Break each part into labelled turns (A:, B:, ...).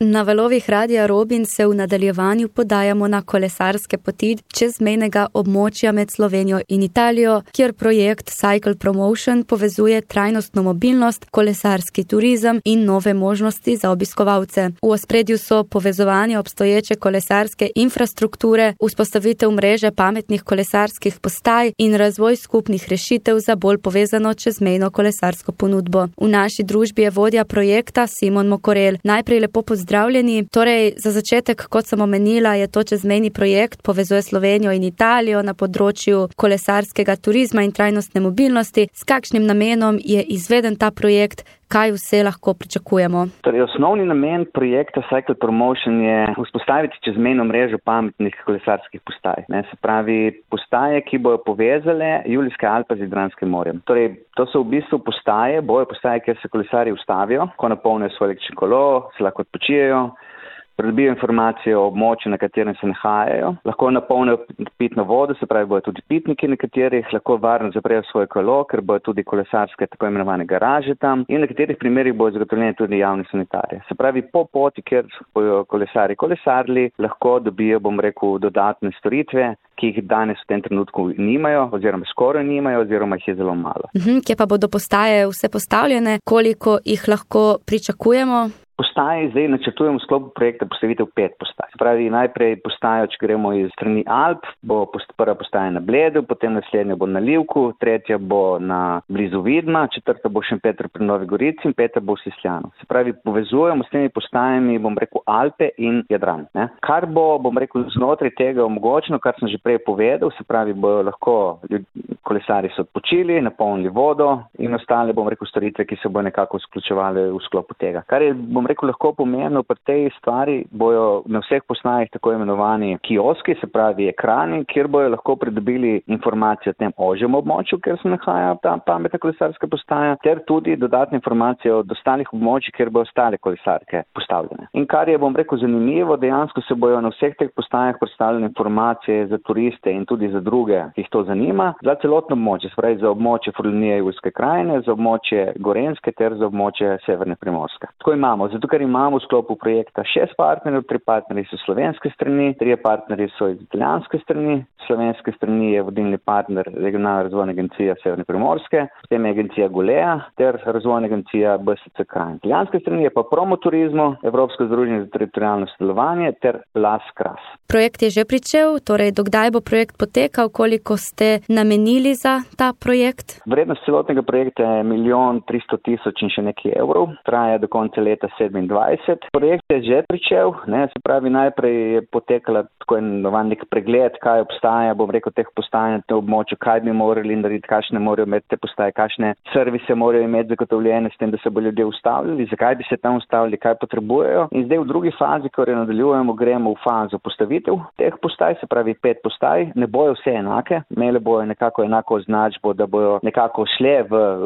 A: Na valovih Radia Robin se v nadaljevanju podajamo na kolesarske poti čezmejnega območja med Slovenijo in Italijo, kjer projekt Cycle Promotion povezuje trajnostno mobilnost, kolesarski turizem in nove možnosti za obiskovalce. V ospredju so povezovanje obstoječe kolesarske infrastrukture, vzpostavitev mreže pametnih kolesarskih postaj in razvoj skupnih rešitev za bolj povezano čezmejno kolesarsko ponudbo. V naši družbi je vodja projekta Simon Mokorel. Najprej lepo pozdravljeni. Torej, za začetek, kot sem omenila, je to čezmejni projekt, povezuje Slovenijo in Italijo na področju kolesarskega turizma in trajnostne mobilnosti. S kakšnim namenom je izveden ta projekt? Kaj vse lahko pričakujemo?
B: Torej, osnovni namen projekta Cycle Promotion je vzpostaviti čezmejno mrežo pametnih kolesarskih postaj. Se pravi, postaje, ki bojo povezale Julijske Alpe z Jadranskim morjem. Torej, to so v bistvu postaje, kjer se kolesarji ustavijo, ko napolnijo svoje električno kolo, se lahko odpočijejo, pridobijo informacije o območju, na katerem se nahajajo, lahko napolnijo pitno vodo, se pravi, bojo tudi pitniki nekaterih, lahko varno zaprejo svoje kolo, ker bojo tudi kolesarske tako imenovane garaže tam in v nekaterih primerih bojo zagotovljene tudi javne sanitarije. Se pravi, po poti, kjer bojo kolesarili, lahko dobijo, dodatne storitve, ki jih danes v tem trenutku nimajo, oziroma skoraj nimajo, oziroma jih je zelo malo.
A: Kje pa bodo postaje vse postavljene? Koliko jih lahko pričakujemo?
B: Postaje zdaj načrtujemo v sklopu projekta postavitev 5 postaj. Se pravi, najprej postajo, če gremo iz strani Alp, bo prva postaja na Bledu, potem naslednja bo na Livku, tretja bo na blizu Vidma, četrta bo Šempeter pri Novi Gorici in peta bo v Sisljanu. Se pravi, povezujemo s temi postajami, Alpe in Jadran. Kar bo, znotraj tega omogočeno, kar sem že prej povedal, se pravi, bojo lahko kolesari se odpočili, napolnili vodo in ostale, storitve, ki se bojo nekako vključevale v sklopu tega. Kar je, lahko pomembno pri tej stvari, bojo na vseh postajah tako imenovani kioski, se pravi ekrani, kjer bojo lahko pridobili informacije o tem ožjem območju, kjer se nahaja ta pametna kolesarska postaja, ter tudi dodatne informacije od ostalih območij, kjer bojo ostale kolesarke postavljene. In kar je, zanimivo, dejansko se bojo na vseh teh postajah predstavljene informacije za turiste in tudi za druge, ki jih to zanima, za celotno območje, se pravi za območje Furlanije in Julijske krajine, za območje Gorenjske ter za območje Severne Primorske. Tako imamo. Zato, ker imamo v sklopu projekta 6 partnerjev, 3 partnerji so slovenske strani, 3 partnerji so iz italijanske strani, slovenske strani je vodilni partner Regionalna razvojna agencija Severne Primorske, potem je agencija Golea ter razvojna agencija BSC Krajin. Italijanske strani je pa Promoturizmo, Evropsko združenje za teritorialno sodelovanje ter Las Kras.
A: Projekt je že pričel, torej dokdaj bo projekt potekal, koliko ste namenili za ta projekt?
B: Vrednost celotnega projekta je 1 300 000 in še nekaj evrov, traja do konca leta 2027. Projekt je že pričel, se pravi, najprej je potekala tako imenovan nek pregled, kaj obstaja, teh postaj na tem območju, kaj bi morali narediti, kakšne morajo imeti te postaje, kakšne servise morajo imeti zagotovljene s tem, da se bo ljudje ustavljali, zakaj bi se tam ustavili, kaj potrebujejo. In zdaj v drugi fazi, ko nadaljujemo, gremo v fazo postavitev teh postaj, se pravi 5 postaj, ne bojo vse enake, imele bojo nekako enako označbo, da bojo nekako šle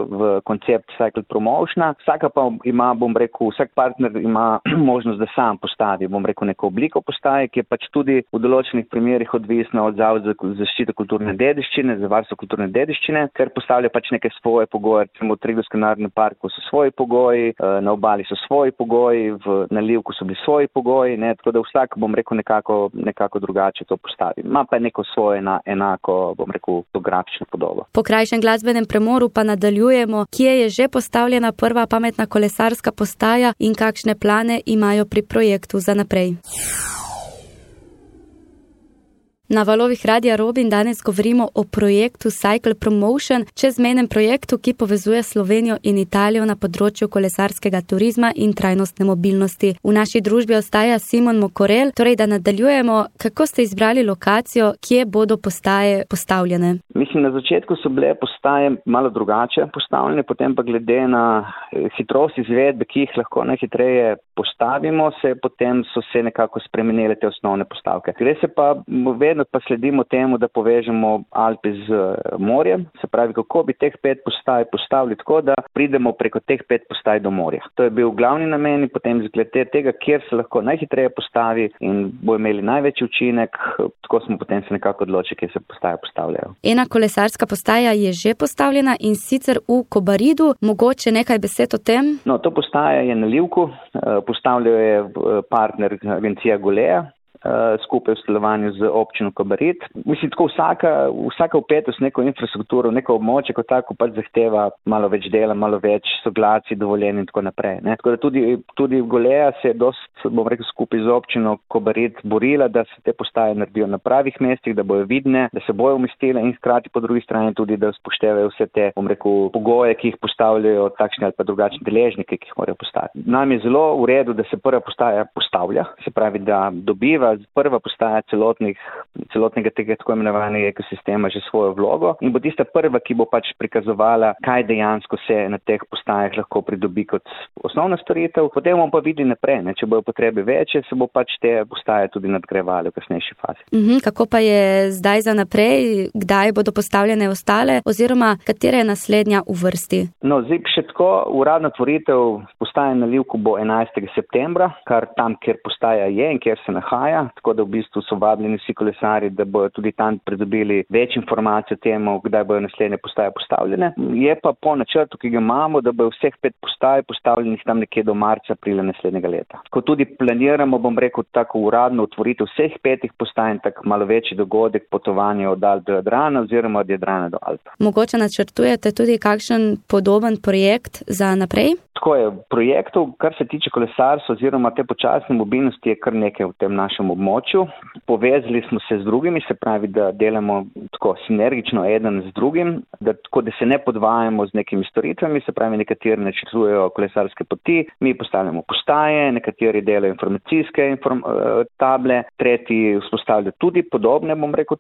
B: v koncept Cycle Promotiona. Vsaka pa ima, vsak partner ima možnost, da sam postavi, neko obliko postaje, ki je pač tudi v določenih primerih odvisna od Zavoda za zaščito kulturne dediščine, za varstvo kulturne dediščine, ker postavlja pač neke svoje pogoje. Recimo v Triglavskem narodnem parku so svoji pogoji, na obali so svoji pogoji, na Livku so bili svoji pogoji, tako da vsak, nekako drugače to postavi. Ima pa neko svoje enako, grafično podobo.
A: Po krajšem glasbenem premoru pa nadaljujemo, kje je že postavljena prva pametna kolesarska postaja in kakšne plane imajo pri projektu za naprej. Na valovih Radia Robin danes govorimo o projektu Cycle Promotion, čezmejnem projektu, ki povezuje Slovenijo in Italijo na področju kolesarskega turizma in trajnostne mobilnosti. V naši družbi ostaja Simon Mokorel, torej da nadaljujemo, kako ste izbrali lokacijo, kje bodo postaje postavljene?
B: Mislim, na začetku so bile postaje malo drugače postavljene, potem pa glede na hitrost izvedbe, ki jih lahko najhitreje postavimo, potem so se nekako spremenile te osnovne postavke. Gre se pa vedno pa sledimo temu, da povežemo Alpe z morjem, se pravi, kako bi teh 5 postaj postavili tako, da pridemo preko teh 5 postaj do morja. To je bil glavni namen in potem glede tega, kjer se lahko najhitreje postavi in bo imeli največji učinek, tako smo potem se nekako odločili, kje se postaje postavljajo.
A: Ena kolesarska postaja je že postavljena in sicer v Kobaridu. Mogoče nekaj besed o tem?
B: No, to postaja je na Livku, postavljajo je partner agencija Golea, skupaj v sodelovanju z občino Kobarid. Mislim, tako vsaka vpetost neko infrastrukturo, neko območje kot tako pač zahteva malo več dela, malo več soglacij, dovoljenj in tako naprej. Ne? Tako da tudi Golea se je skupaj z občino Kobarid borila, da se te postaje naredijo na pravih mestih, da bojo vidne, da se bojo umestile in hkrati po drugi strani tudi, da spoštevajo vse te, pogoje, ki jih postavljajo takšni ali pa drugačni deležniki, ki jih morajo postaviti. Nam je zelo v redu, da se prva postaja postavlja, se pravi, da dobiva prva postaja celotnega tega tako imenovanega ekosistema že svojo vlogo in bo tista prva, ki bo pač prikazovala, kaj dejansko se na teh postajah lahko pridobi kot osnovna storitev. Potem bomo pa videli naprej, ne? Če bojo potrebe večje, se bo pač te postaje tudi nadgrajevale v kasnejši fazi.
A: Kako pa je zdaj za naprej? Kdaj bodo postavljene ostale oziroma katera je naslednja v vrsti?
B: No, zdaj še tako, uradna tvoritev postaje na Livku bo 11. septembra, kar tam, kjer postaja je in kjer se nahaja. Tako da v bistvu so vabljeni vsi kolesarji, da bojo tudi tam pridobili več informacij o tem, kdaj bojo naslednje postaje postavljene. Je pa po načrtu, ki ga imamo, da bojo vseh 5 postaj postavljenih tam nekje do marca, aprila naslednjega leta. Ko tudi planiramo, tako uradno otvoritev vseh 5 postaj in tako malo večji dogodek potovanja od Alp do Jadrana oziroma od Jadrana do Alp.
A: Mogoče načrtujete tudi kakšen podoben projekt za naprej?
B: Tako je, projektov, kar se tiče kolesarstva oziroma te počasne mobilnosti, je kar nekaj v tem našem območju. Povezali smo se z drugimi, se pravi, da delamo tako sinergično eden z drugim, da se ne podvajamo z nekimi storitvami, se pravi, nekateri načrtujejo kolesarske poti, mi postavljamo postaje, nekateri delajo informacijske table, tretji vzpostavljajo tudi podobne,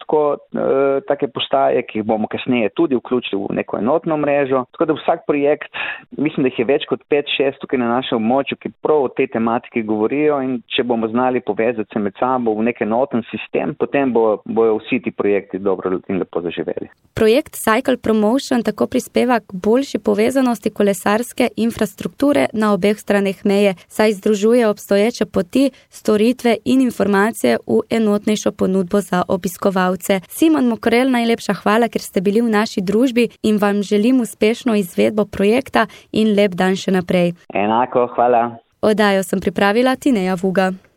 B: take postaje, ki jih bomo kasneje tudi vključili v neko enotno mrežo. Tako da vsak projekt, mislim, da jih je več kot 5-6 tukaj na našem območju, ki prav o tej tematiki govorijo in če bomo znali povezati se med sabo v nek enoten sistem, potem bojo vsi ti projekti dobro in lepo zaživeli.
A: Projekt Cycle Promotion tako prispeva k boljši povezanosti kolesarske infrastrukture na obeh straneh meje, saj združuje obstoječe poti, storitve in informacije v enotnejšo ponudbo za obiskovalce. Simon Mokorel, najlepša hvala, ker ste bili v naši družbi in vam želim uspešno izvedbo projekta in lep dan še naprej.
B: Enako, hvala.
A: Oddajo sem pripravila Tineja Vuga.